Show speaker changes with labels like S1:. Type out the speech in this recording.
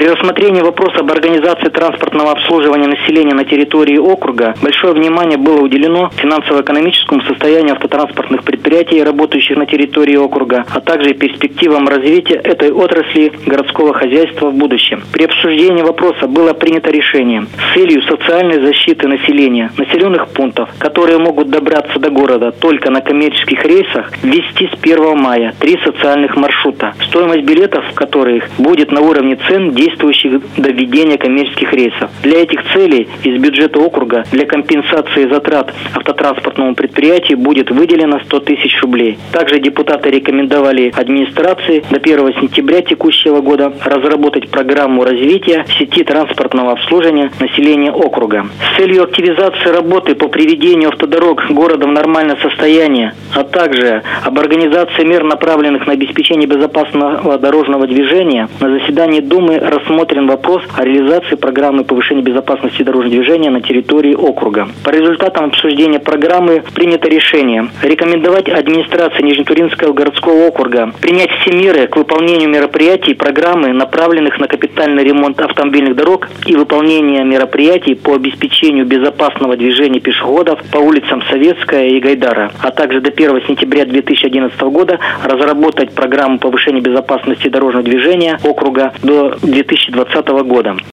S1: При рассмотрении вопроса об организации транспортного обслуживания населения на территории округа большое внимание было уделено финансово-экономическому состоянию автотранспортных предприятий, работающих на территории округа, а также перспективам развития этой отрасли городского хозяйства в будущем. При обсуждении вопроса было принято решение с целью социальной защиты населения населенных пунктов, которые могут добраться до города только на коммерческих рейсах, ввести с 1 мая 3 социальных маршрута, стоимость билетов в которых будет на уровне цен, действующих до введения коммерческих рейсов. Для этих целей из бюджета округа для компенсации затрат автотранспортному предприятию будет выделено 100 тысяч рублей. Также депутаты рекомендовали администрации до 1 сентября текущего года разработать программу развития сети транспортного обслуживания населения округа. С целью активизации работы по приведению автодорог города в нормальное состояние, а также об организации мер, направленных на обеспечение безопасного дорожного движения, на заседании Думы рассмотрен вопрос о реализации программы повышения безопасности дорожного движения на территории округа. По результатам обсуждения программы принято решение рекомендовать администрации Нижнетуринского городского округа принять все меры к выполнению мероприятий программы, направленных на капитальный ремонт автомобильных дорог и выполнение мероприятий по обеспечению безопасного движения пешеходов по улицам Советская и Гайдара, а также до 1 сентября 2011 года разработать программу повышения безопасности дорожного движения округа до 2020 года.